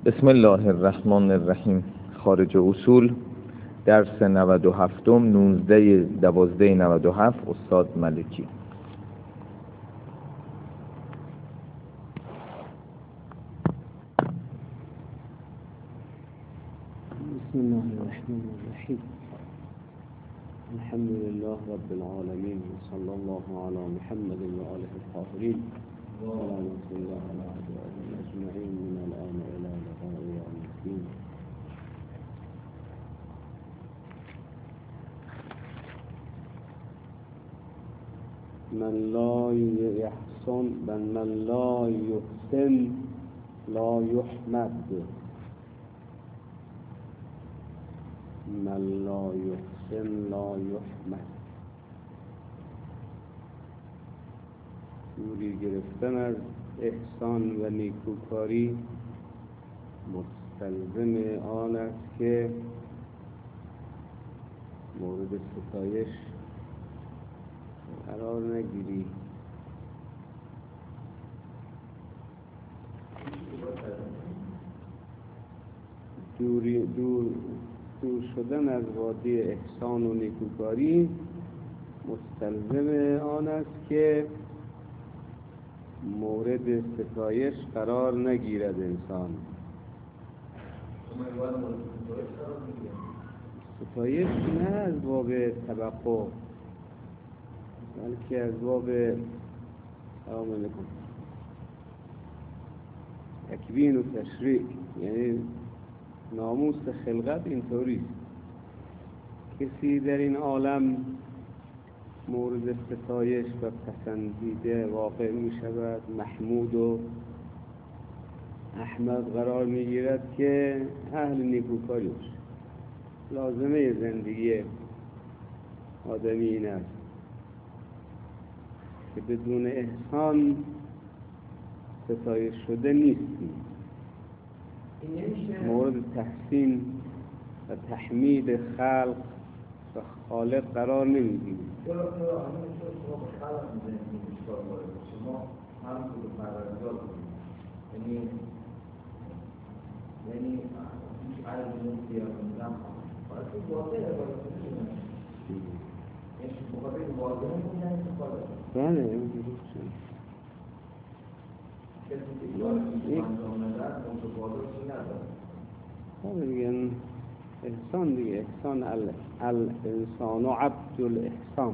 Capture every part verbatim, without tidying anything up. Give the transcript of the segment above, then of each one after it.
بسم الله الرحمن الرحیم. خارج اصول، درس نود و هفتم، نوزده دوازده نود و هفت، استاد ملکی. بسم الله الرحمن الرحیم. الحمد لله رب العالمين وصلى الله على محمد وآله الطاهرين اللهم صل على أعدائهم أجمعين من الآن إلى لقاء يوم الدين. من لا يحسن من لا يحسن لا يحمد. من لا يحسن لا يحمد. دوری گرفتن از احسان و نیکوکاری مستلزم آن است که مورد ستایش قرار نگیری. دوری دور دور شدن از وادی احسان و نیکوکاری مستلزم آن است که مورد ستایش قرار نگیرد انسان. ستایش نه از باب توقع بلکه از باب سلام علیکم تکوین و تشریع، یعنی ناموس خلقت اینطوری کسی در این عالم مورد ستایش و پسندیده واقع می شود، محمود و احمد قرار می گیرد که اهل نیکوکاری باشد. لازمه زندگی آدمی این است که بدون احسان ستایش شده نیستی، مورد تحسین و تحمید خلق و خالق قرار نمیگیری. بله دیگه احسان دیگه احسان الانسان و عبد الاحسان.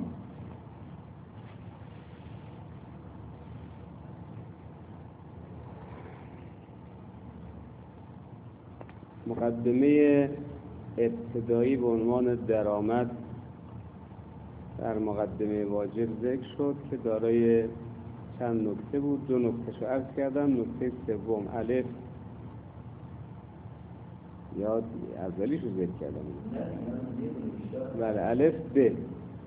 مقدمه ابتدایی به عنوان درآمد در مقدمه واجب ذکر شد که دارای چند نکته بود. دو نکتهشو عرض کردم. نکته سوم الف یاد اولیشو ذکر کردم. بله الف ب، یعنی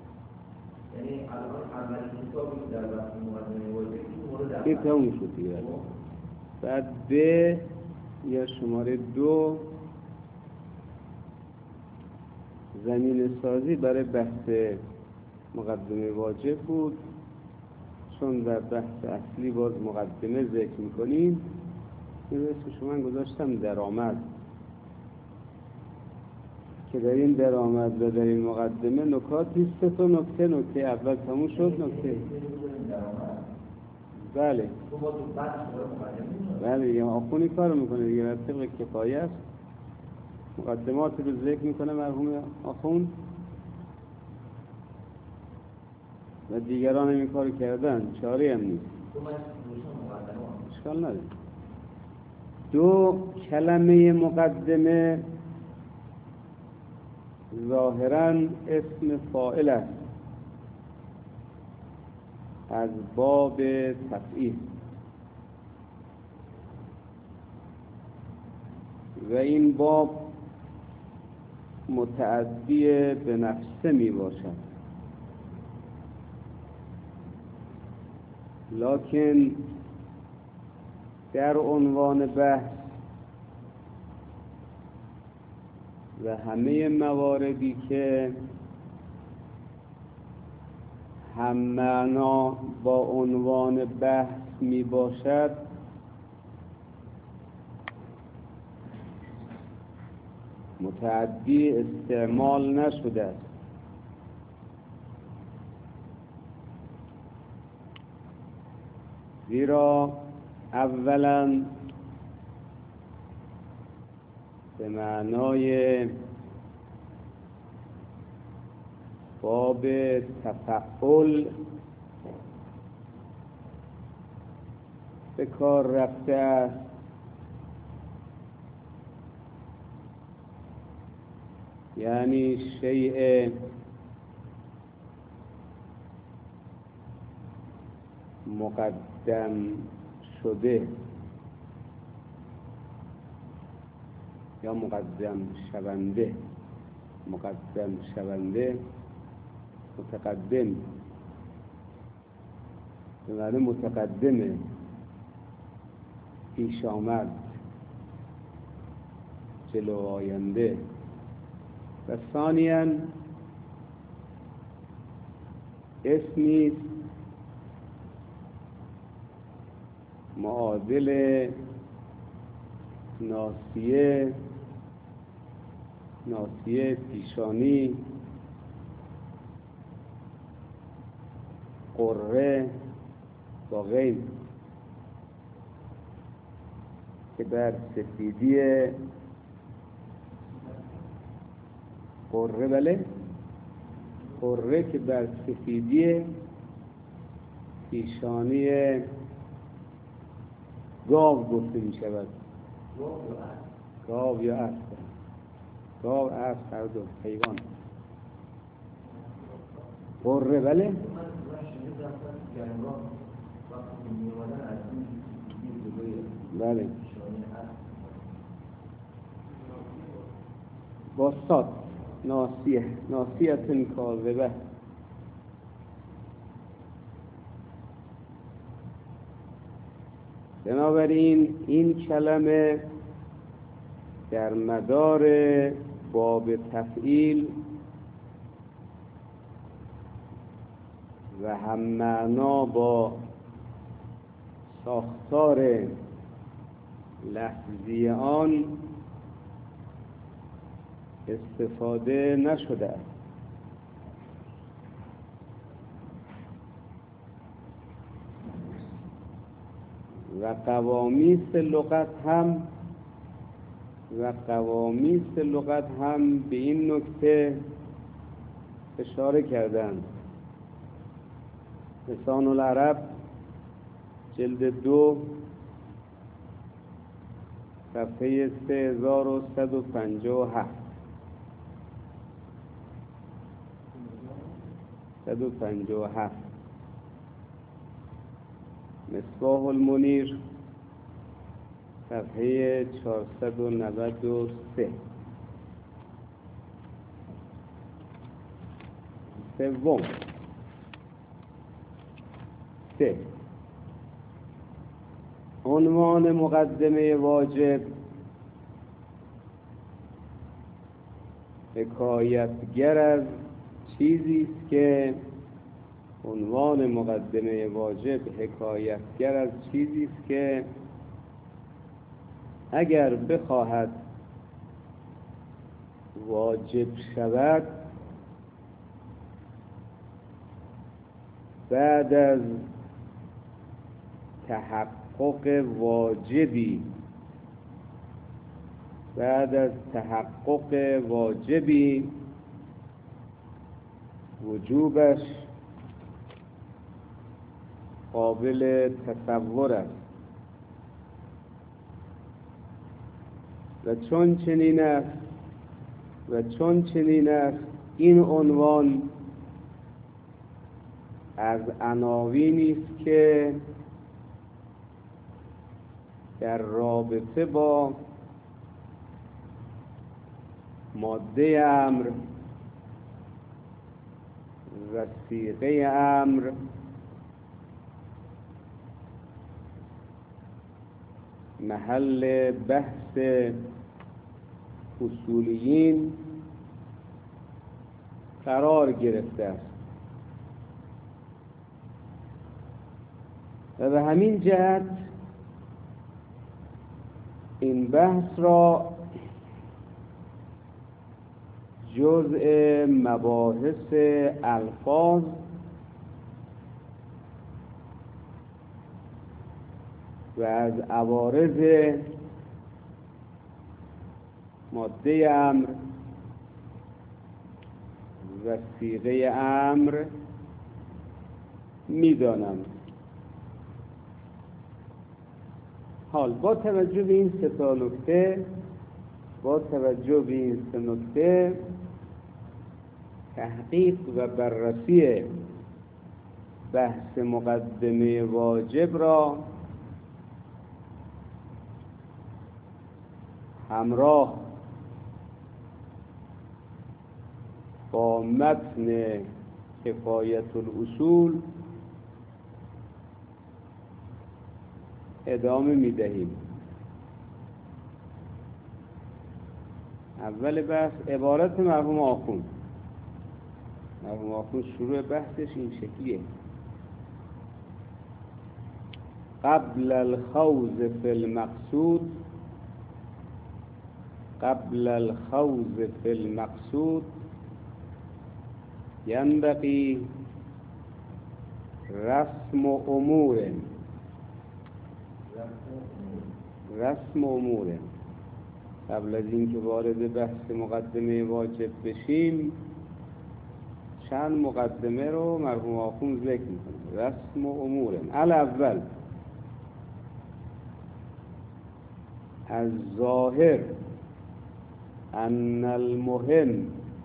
الان اولین کتابی که در وقت مقدمه واجب این تموم شد دیگه. بعد ب یا شماره دو زمین سازی برای بحث مقدمه واجب بود. چون در بحث اصلی باز مقدمه ذکر میکنیم، این اسمشو من گذاشتم درآمد، که در این درآمد و در این مقدمه نکاتی سه تا نکته. نکته اول تموم شد. نکته بله بله دیگه آخونی کار میکنه دیگه، بر طبق کفایه است مقدمات رو ذکر میکنه مرحوم آخون و دیگران این کار کردن، چاری هم نیست، اشکال نداره. دو کلمه مقدمه ظاهراً اسم فاعل است از باب تفعیل و این باب متعدی به نفسه می باشد، لکن در عنوان بحث و همه مواردی که هم معنا با عنوان بحث می باشد متعدی استعمال نشده است. زیرا اولا به معنای باب تفعول به کار رفته است، یعنی شیء مقدم شده یا مقدم شونده. مقدم شونده متقدم به معنی متقدمه، پیش آمد، جلو آینده. و ثانیاً اسمی معادل ناسیه، ناسیه پیشانی، قره با غیر که بر سفیدی قره بله قره که بر سفیدی پیشانی گاو گفته می شود. گاو یا اسب. گاو اسب هر دو حیوان. قره بله بله با صاد ناسیه ناسیتن کاذبه. بنابراین این کلمه در مدار باب تفعیل و هم معنا با ساختار لفظی آن استفاده نشده است. و قوامیس لغت هم و قوامیس لغت هم به این نکته اشاره کردند. لسان العرب جلد دو صفحه سه هزار و صد و پنجاه و هفت صد و پنجاه و هفت. مصباح المنیر صفحه چهارصد و نود و سه. سوم سه عنوان مقدمه واجب حکایتگر از چیزی است که عنوان مقدمه واجب حکایتگر از چیزی است که اگر بخواهد واجب شود بعد از تحقق واجبی بعد از تحقق واجبی وجوبش قابل تصور است. و چون چنین است و چون چنین است این عنوان از عناوینی است که در رابطه با ماده امر و صیغه امر محل بحث اصولیین قرار گرفته است. و به همین جهت این بحث را جزء مباحث الفاظ و از عوارض ماده امر و صیغه امر میدانم. حال با توجه به این سه تا نکته با توجه به این سه نکته تحقیق و بررسی بحث مقدمه واجب را همراه با متن کفایت الاصول ادامه میدهیم. اول بحث عبارت مرحوم آخوند. مرحوم آخوند شروع بحثش این شکلیه: قبل الخوض فی المقصود قبل الخوض فی المقصود ینبغی رسم امور رسم امور قبل از اینکه وارد بحث مقدمه واجب بشیم چند مقدمه رو مرحوم آخوند ذکر میکنه. رسم امور الاول از ظاهر ان المهم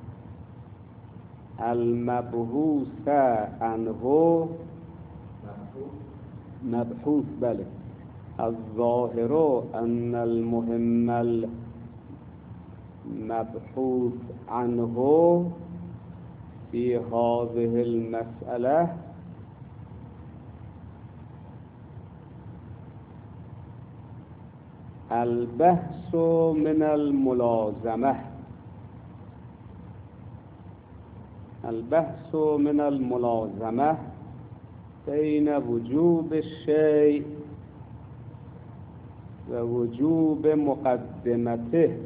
المبحوث عنه مبحوث بله الظاهر ان المهم المبحوث عنه في هذه المسألة البحث من الملازمة البحث من الملازمة بين وجوب الشيء ووجوب مقدمته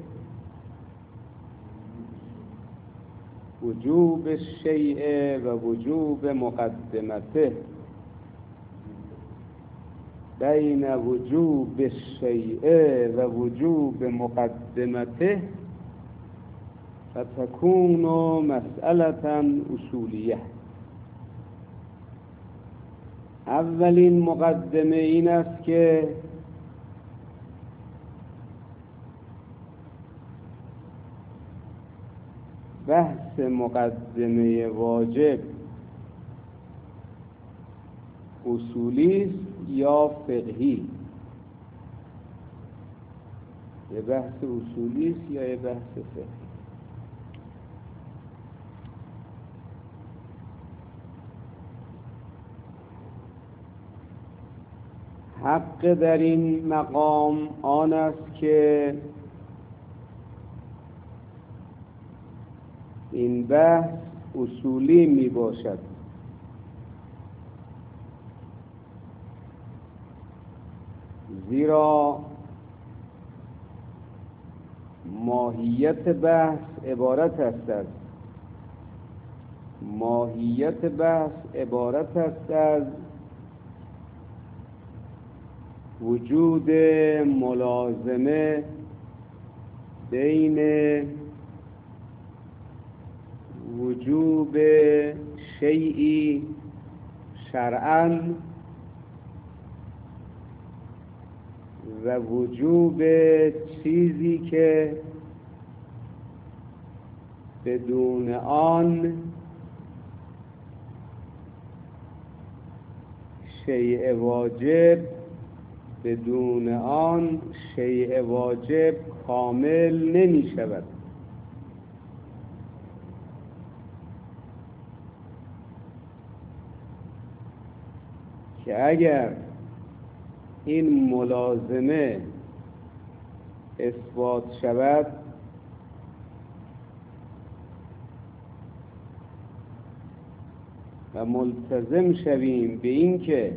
وجوب الشيء ووجوب مقدمته بين وجوب الشيء ووجوب مقدمته فتكون مسألة أصولية. اولین مقدمه این است که بحث مقدمه واجب اصولی است یا فقهی؟ یه بحث اصولی است یا یه بحث فقهی؟ حق در این مقام آن است که این بحث اصولی می باشد، زیرا ماهیت بحث عبارت است از ماهیت بحث عبارت است از وجود ملازمه بین وجوب شیئی شرعاً و وجوب چیزی که بدون آن شیء واجب بدون آن شیء واجب کامل نمی شود. که اگر این ملازمه اثبات شود و ملتزم شویم به این که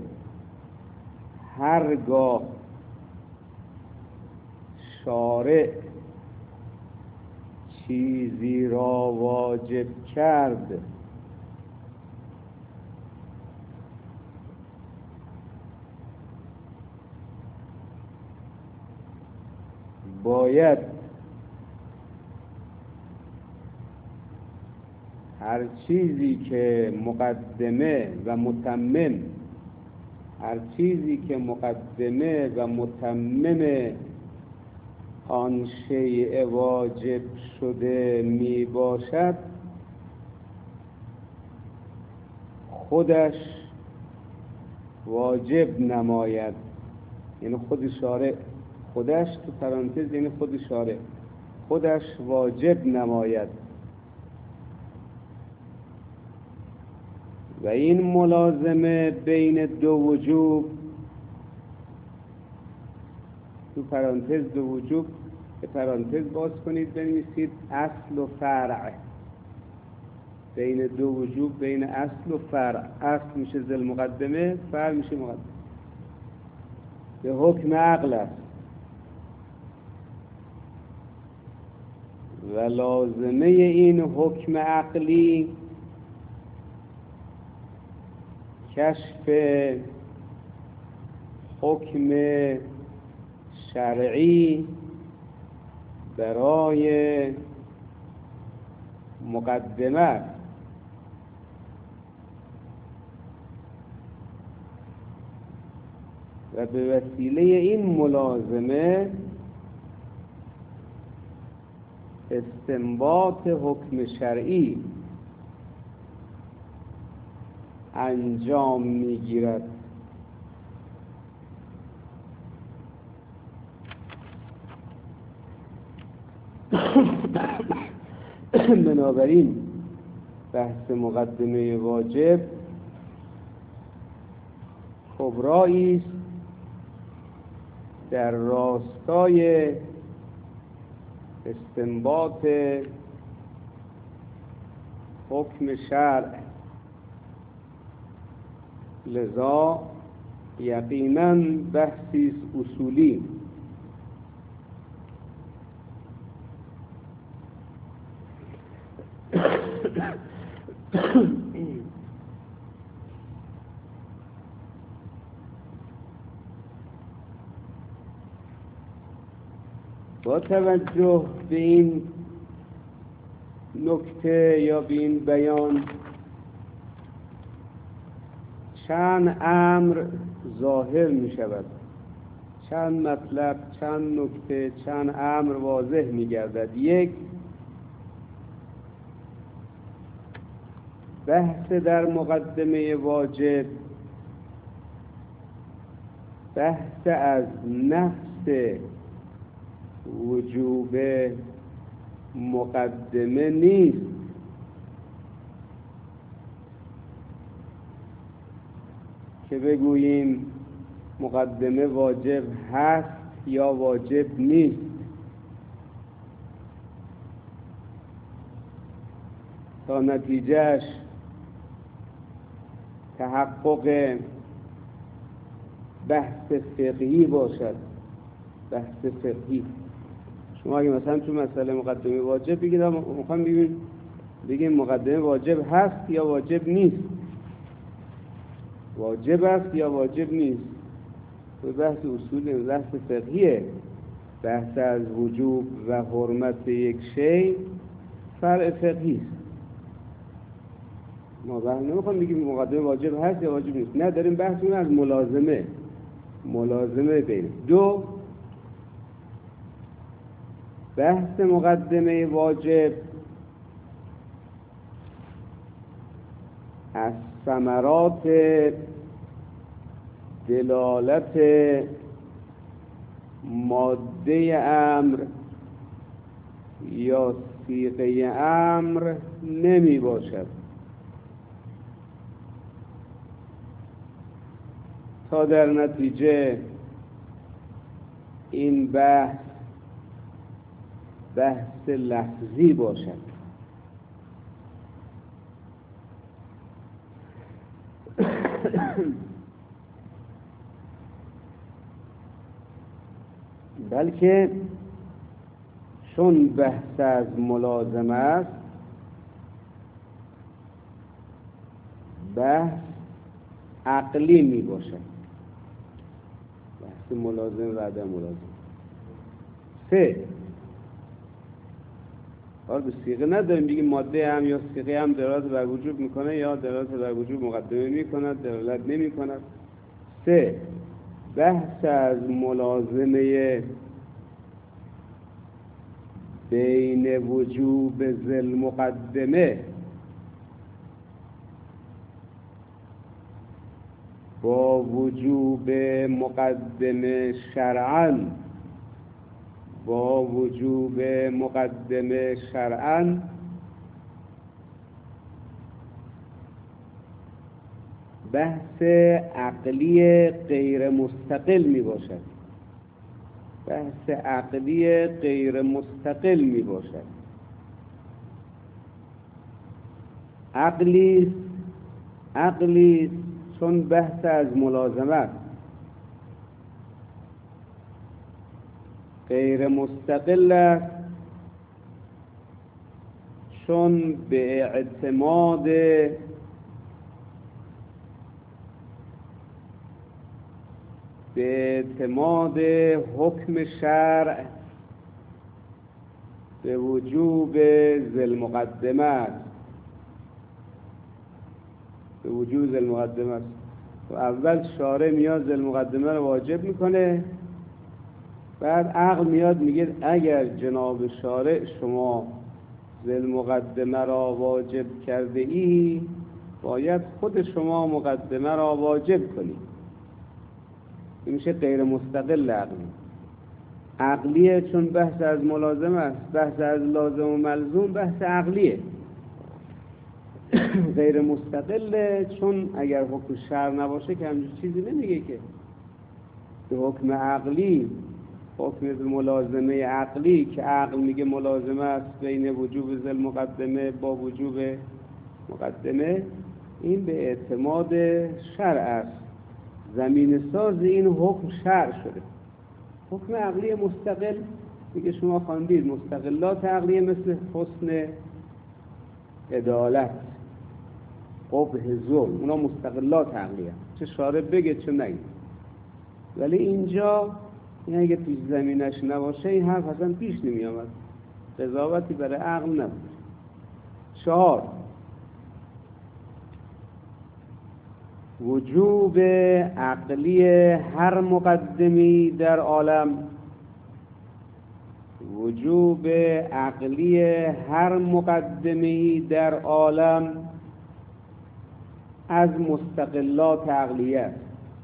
هرگاه شارع چیزی را واجب کرد باید هر چیزی که مقدمه و متمم هر چیزی که مقدمه و متمم آن شیء واجب شده می باشد خودش واجب نماید. یعنی خود شارع، خودش تو پرانتز یعنی خود شارع، خودش واجب نماید. و این ملازمه بین دو وجوب، تو پرانتز دو وجوب، به پرانتز باز کنید بنویسید اصل و فرع. بین دو وجوب، بین اصل و فرع، اصل میشه ذل مقدمه، فرع میشه مقدمه، به حکم عقل است. و لازمه این حکم عقلی کشف حکم شرعی برای مقدمه و به وسیله این ملازمه استنباط حکم شرعی انجام میگیرد. بنابراین بحث مقدمه واجب کبرایی است در راستای استنباط حکم شرع، لذا یقیناً بحثی است اصولی. با توجه به این نکته یا به این بیان چند امر ظاهر می شود، چند مطلب، چند نکته، چند امر واضح می گردد. یک، بحث در مقدمه واجب بحث از نفس وجوب مقدمه نیست، که بگوییم مقدمه واجب هست یا واجب نیست. تا نتیجهش تحقق بحث فقهی باشد. بحث فقهی، شما اگه مثلا تو مسئله مقدمه واجب بگید میخوام بگیم بگیم مقدمه واجب هست یا واجب نیست، واجب است یا واجب نیست، تو بحث اصول، بحث فقهیه. بحث از وجوب و حرمت یک شی فرع فقهی است. ما بحث نمیخوام بگیم مقدمه واجب هست یا واجب نیست، نه، داریم بحث می‌کنیم از ملازمه ملازمه بین دو. بحث مقدمه واجب از ثمرات دلالت ماده امر یا صیغه امر نمی باشد، تا در نتیجه این بحث بحث لفظی باشد. بلکه چون بحث از ملازمه است، بحث عقلی می باشد. بحث ملازم و عدم ملازم. سه، حال به صیغه نداریم بگیم ماده هم یا صیغه هم دلالت بر وجوب میکنه یا دلالت بر وجوب مقدمه میکند، دلالت نمی کند. سه، بحث از ملازمه بین وجوب ذل مقدمه با وجوب مقدمه شرعاً با وجوب مقدمه شرعاً بحث عقلی غیر مستقل می باشد. بحث عقلی غیر مستقل می باشد. عقلی عقلی چون بحث از ملازمت، غیر مستقل است چون به اعتماد به اعتماد حکم شرع به وجوب ذل مقدمه است. به وجوب ذل مقدمه است. و اول شارع میاد ذل مقدمه رو واجب میکنه، بعد عقل میاد میگه اگر جناب شارع شما ذل مقدمه را واجب کرده ای، باید خود شما مقدمه را واجب کنید. این میشه غیر مستقل عقلی. عقلیه چون بحث از ملازمه است، بحث از لازم و ملزوم بحث عقلیه. غیر مستقله چون اگر حکم شرع نباشه که همچین چیزی نمیگه که به حکم عقلی، حکم ملازمه عقلی که عقل میگه ملازمه است بین وجوب ذل مقدمه با وجوب مقدمه، این به اعتماد شرع است. زمین ساز این حکم شرع شده. حکم عقلی مستقل میگه شما خواندید مستقلات عقلیه مثل حسن عدالت، قبح ظلم، اونا مستقلات عقلیه، چه شارع بگه چه نگه. ولی اینجا این اگه پیش زمینش نباشه این حرف اصلا پیش نمی آمد، قضاوتی برای عقل نبود. چهار، وجوب عقلی هر مقدمی در عالم وجوب عقلی هر مقدمی در عالم از مستقلات عقلیه است.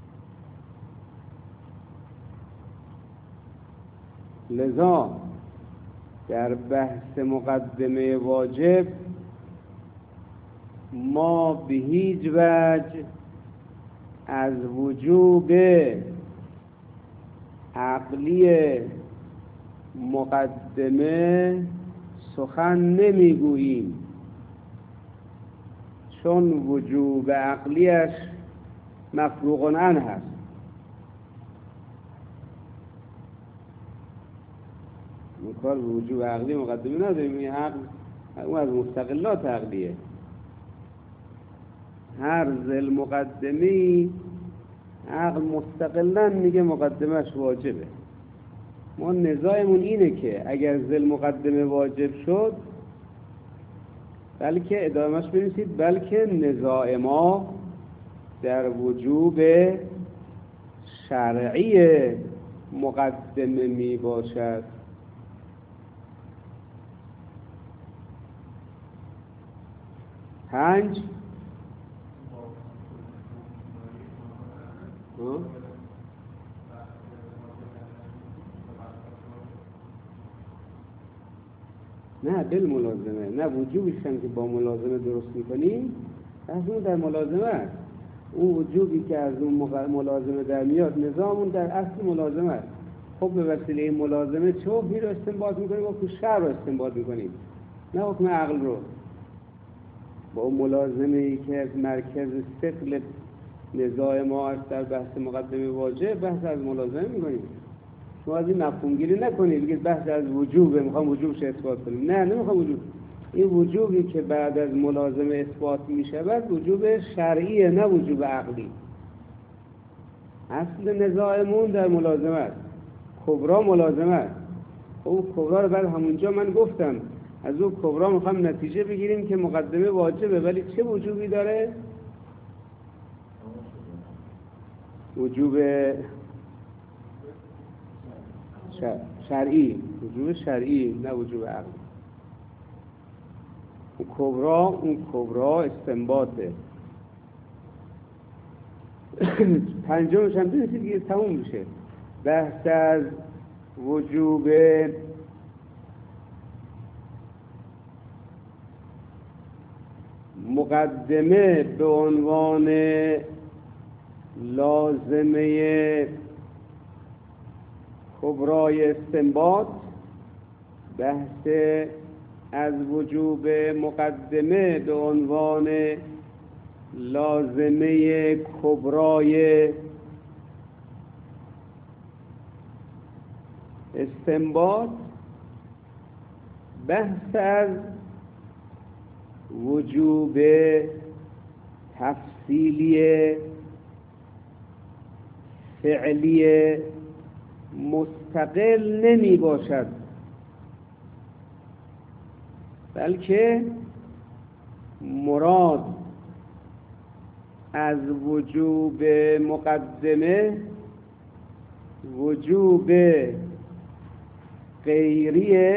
لذا در بحث مقدمه واجب ما به هیچ وجه از وجوب عقلی مقدمه سخن نمیگوییم، چون وجوب عقلیش مفروغ عنه هست. ما کار به وجوب عقلی مقدمه نداریم، این عقل اون از مستقلات عقلیه. هر ذل مقدمی عقل مستقلا میگه مقدمش واجبه. ما نزاعمون اینه که اگر ذل مقدمه واجب شد، بلکه ادامهش بنویسید، بلکه نزاع ما در وجوب شرعی مقدمه می باشد. پنج، نه بل ملازمه، نه وجوبش هم که با ملازمه درست میکنیم، از اون در ملازمه است. اون وجوبی که از اون ملازمه در میاد، نظامون در اصل ملازمه است. خب به وسیله ملازمه چه حکمی رو استنباط میکنیم؟ حکم شرع رو استنباط میکنیم، نه حکم عقل رو. با اون ملازمه ای که از مرکز ثقل نزاع ما است در بحث مقدمه واجب، بحث از ملازمه میکنیم، شما از این مفهوم گیری نکنید بگید بحث از وجوبه، میخوام وجوبش اثبات کنیم. نه نمیخوام وجوب. این وجوبی که بعد از ملازمه اثبات میشود وجوب شرعیه، نه وجوب عقلی. اصل نزاعمون در ملازمه است، کبرا ملازمه است. اون کبرا رو بعد همونجا من گفتم از اون کبرا میخوام نتیجه بگیریم که مقدمه واجبه، ولی چه وجوبی داره؟ وجوب شرعی، وجوب شرعی نه وجوب عقلی. اون کبرا اون کبرا استنباطه. پنجمش هم بنویسید دیگه تموم میشه. بحث از وجوب مقدمه به عنوان لازمه کبرای استنباط، بحث از وجوب مقدمه به عنوان لازمه کبرای استنباط، بحث از وجوب تفصیلی فعلی مستقل نمی باشد، بلکه مراد از وجوب مقدمه وجوب غیری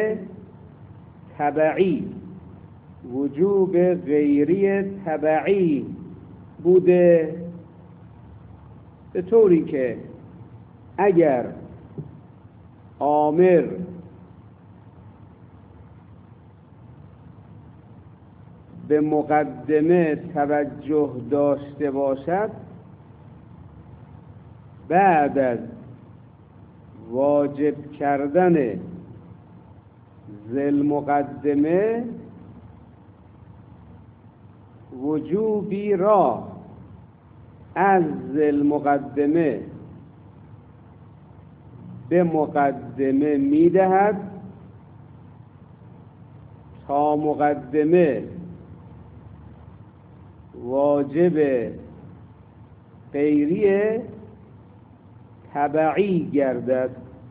تبعی وجوب غیری تبعی بوده، به طوری که اگر آمر به مقدمه توجه داشته باشد، بعد از واجب کردن ذل مقدمه وجوبی را از ذل مقدمه به مقدمه میدهد تا مقدمه واجب غیری تبعی گردد.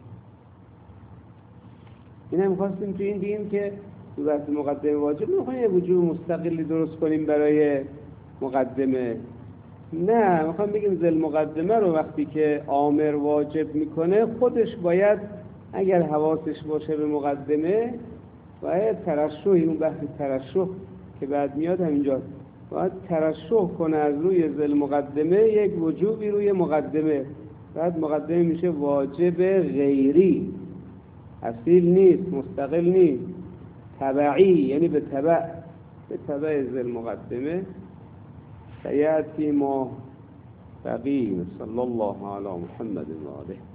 این هم خواستیم تو این بگیم که تو بحث مقدمه واجب نمیخوایم یه وجوب مستقلی درست کنیم برای مقدمه، نه میخوام بگیم ذل مقدمه رو وقتی که آمر واجب میکنه خودش باید اگر حواسش باشه به مقدمه باید ترشحی، اون بحث ترشح که بعد میاد همینجا، باید ترشح کنه از روی ذل مقدمه یک وجوبی روی مقدمه، بعد مقدمه میشه واجب غیری، اصیل نیست، مستقل نیست، تبعی، یعنی به تبع به تبع ذل مقدمه. سیأتی ما بقی. صلی الله علی محمد و آله.